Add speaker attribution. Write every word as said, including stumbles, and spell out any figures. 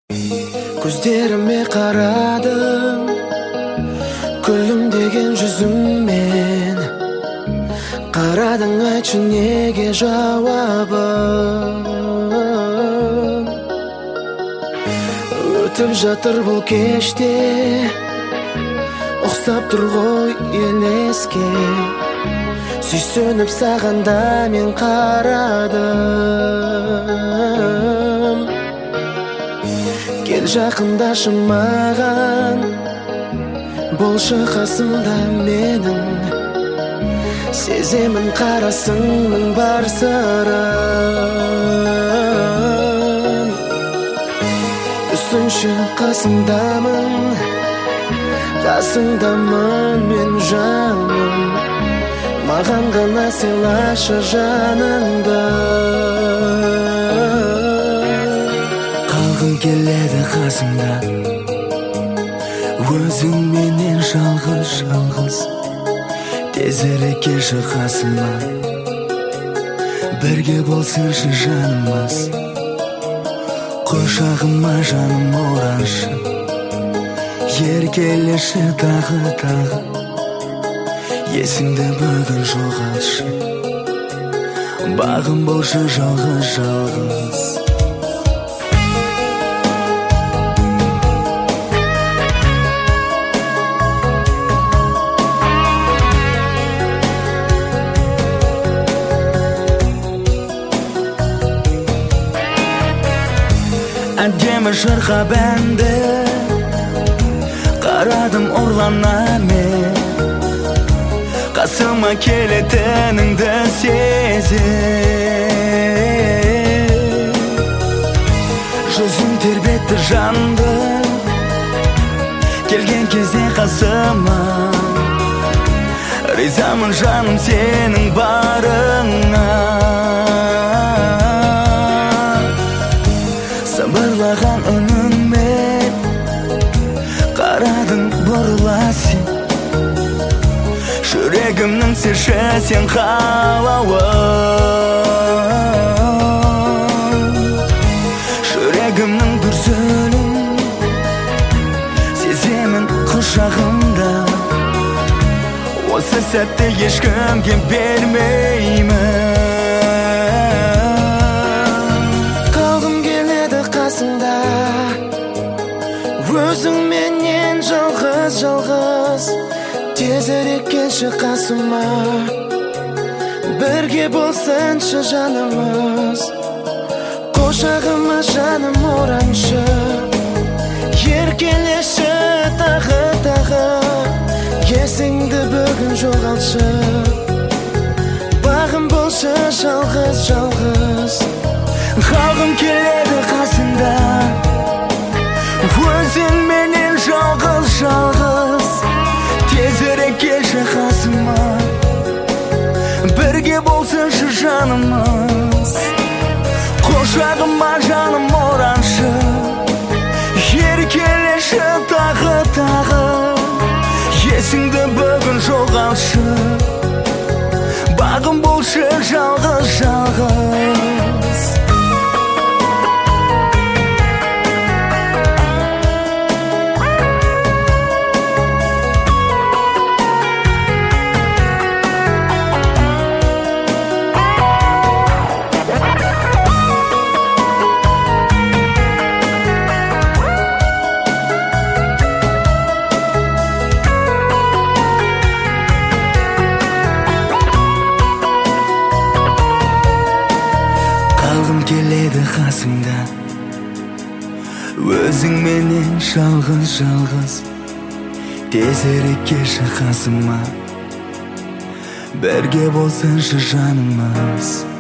Speaker 1: Көздеріме қарадың, күлімдеген жүзіммен. Қарадың, айтшы неге жауабын. Өтіп жатыр бұл кеште, ұқсап тұр ғой елеске. Сүйсініп сағанда мен қарадым. Кел жақындашы маған, болшы қасымда менің. Сеземін қарасыңның бар сырын. Түсінші қасымдамын, қасыңдамын мен жаным. Маған ғана сыйлашы жаныңды. Қалғым келеді қасымда, өзіңменен жалғыз-жалғыз. Тезірек келші қасыма, бірге болсыншы жанымыз. Құшағыма жаным ораншы, еркелеші тағы-тағы. Есіңді бүгін жоғалтшы, бағым болшы жалғыз-жалғыз. Әдемі жырға бәнді, қарадым ұрлана мен. Қасыма келетініңді сезем. Жүзің тербетті жанды, келген кезде қасыма. Ризамын жаным сенің барыңа. Сыбырлаған үніңмен қарадың бұрыла сен. Жүрегімнің сеші сен қалауын. Жүрегімнің дүрсілін сеземін құшағымда. Осы сәтті ешкімге бермеймін. Өзіңменен жалғыз-жалғыз. Тезірек келші қасыма, бірге болсыншы жанымыз. Құшағыма жаным ораншы, еркелеші тағы-тағы. Есіңді бүгін жоғалтшы, бағым болшы жалғыз-жалғыз. Қалғым келеді қасында, өзіңменен жалғыз-жалғыз. Тезірек келші қасыма, бірге болсыншы жанымыз. Құшағыма жаным ораншы, еркелеші тағы-тағы. Есіңді бүгін жоғалтшы, бағым болшы жалғыз-жалғыз. Қалғым келеді қасымда, өзіңменен жалғыз-жалғыз. Тезірек келші қасыма, бірге болсыншы жанымыз.